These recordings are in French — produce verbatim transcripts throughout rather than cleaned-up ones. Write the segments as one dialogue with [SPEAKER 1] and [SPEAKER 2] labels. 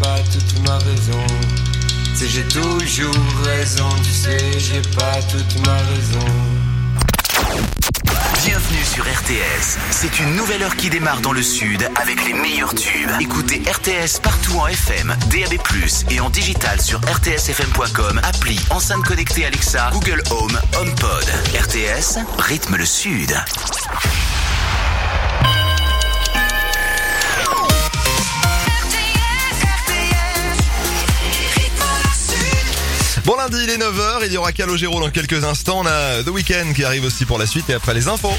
[SPEAKER 1] pas toute ma raison. C'est j'ai toujours raison, tu sais, j'ai pas toute ma raison.
[SPEAKER 2] Bienvenue sur R T S. C'est une nouvelle heure qui démarre dans le sud avec les meilleurs tubes. Écoutez R T S partout en F M, D A B plus, et en digital sur r t s f m point com, appli, enceinte connectée Alexa, Google Home, HomePod. R T S, rythme le sud.
[SPEAKER 3] Bon lundi, il est neuf heures, il y aura Calogero dans quelques instants, on a The Weeknd qui arrive aussi pour la suite et après les infos.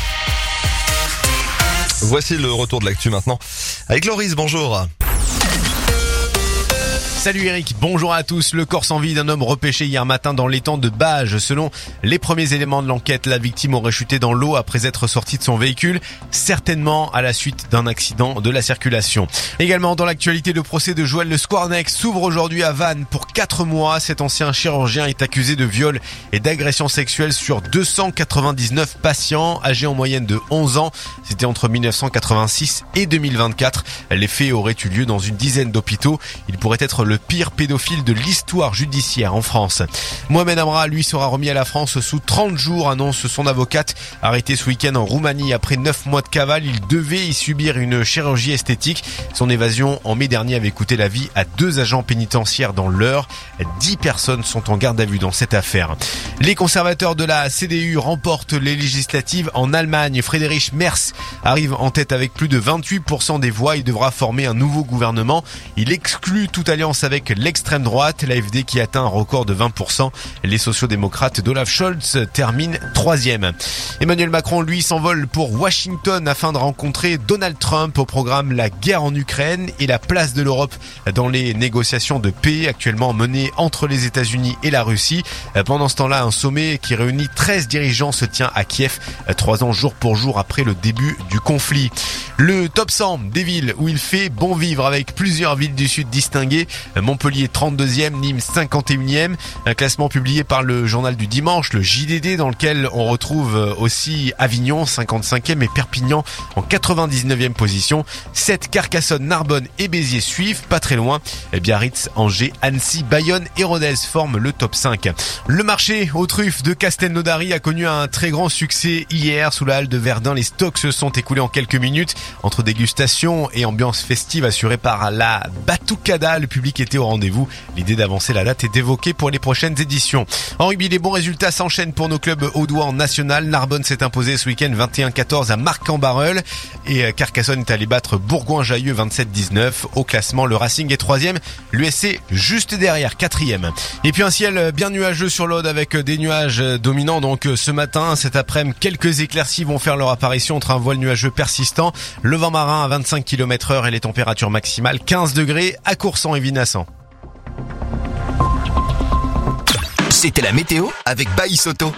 [SPEAKER 3] Voici le retour de l'actu maintenant avec Loris, bonjour.
[SPEAKER 4] Salut Eric, bonjour à tous. Le corps sans vie d'un homme repêché hier matin dans l'étang de Bages. Selon les premiers éléments de l'enquête, la victime aurait chuté dans l'eau après être sortie de son véhicule, certainement à la suite d'un accident de la circulation. Également dans l'actualité, le procès de Joël Le Squarnex s'ouvre aujourd'hui à Vannes pour quatre mois. Cet ancien chirurgien est accusé de viol et d'agression sexuelle sur deux cent quatre-vingt-dix-neuf patients âgés en moyenne de onze ans. C'était entre dix-neuf cent quatre-vingt-six et deux mille vingt-quatre. Les faits auraient eu lieu dans une dizaine d'hôpitaux. Il pourrait être le pire pédophile de l'histoire judiciaire en France. Mohamed Amra, lui, sera remis à la France sous trente jours, annonce son avocate. Arrêté ce week-end en Roumanie après neuf mois de cavale, il devait y subir une chirurgie esthétique. Son évasion en mai dernier avait coûté la vie à deux agents pénitentiaires dans l'Eure. Dix personnes sont en garde à vue dans cette affaire. Les conservateurs de la C D U remportent les législatives en Allemagne. Friedrich Merz arrive en tête avec plus de vingt-huit pour cent des voix. Il devra former un nouveau gouvernement. Il exclut toute alliance avec l'extrême droite, l'A F D qui atteint un record de vingt pour cent. Les sociodémocrates d'Olaf Scholz terminent troisième. Emmanuel Macron, lui, s'envole pour Washington afin de rencontrer Donald Trump. Au programme, la guerre en Ukraine et la place de l'Europe dans les négociations de paix actuellement menées entre les États-Unis et la Russie. Pendant ce temps-là, un sommet qui réunit treize dirigeants se tient à Kiev, trois ans jour pour jour après le début du conflit. Le top cent des villes où il fait bon vivre avec plusieurs villes du sud distinguées. Montpellier trente-deuxième, Nîmes cinquante et unième. Un classement publié par le journal du dimanche, le J D D, dans lequel on retrouve aussi Avignon cinquante-cinquième et Perpignan en quatre-vingt-dix-neuvième position. sept, Carcassonne, Narbonne et Béziers suivent, pas très loin. Biarritz, Angers, Annecy, Bayonne et Rodez forment le top cinq. Le marché aux truffes de Castelnaudary a connu un très grand succès hier. Sous la halle de Verdun, les stocks se sont écoulés en quelques minutes. Entre dégustation et ambiance festive assurée par la Batucada, le public était au rendez-vous. L'idée d'avancer la date est évoquée pour les prochaines éditions. En rugby, les bons résultats s'enchaînent pour nos clubs audois en national. Narbonne s'est imposé ce week-end vingt et un à quatorze à Marc-en-Barœul et Carcassonne est allé battre Bourgoin-Jallieu vingt-sept dix-neuf. Au classement, le Racing est troisième, l'U S C juste derrière, quatrième. Et puis un ciel bien nuageux sur l'Aude avec des nuages dominants donc ce matin. Cet après-midi, quelques éclaircies vont faire leur apparition entre un voile nuageux persistant, le vent marin à vingt-cinq kilomètres heure et les températures maximales quinze degrés à Courson et Vinassan.
[SPEAKER 2] C'était la météo avec Baïs Auto.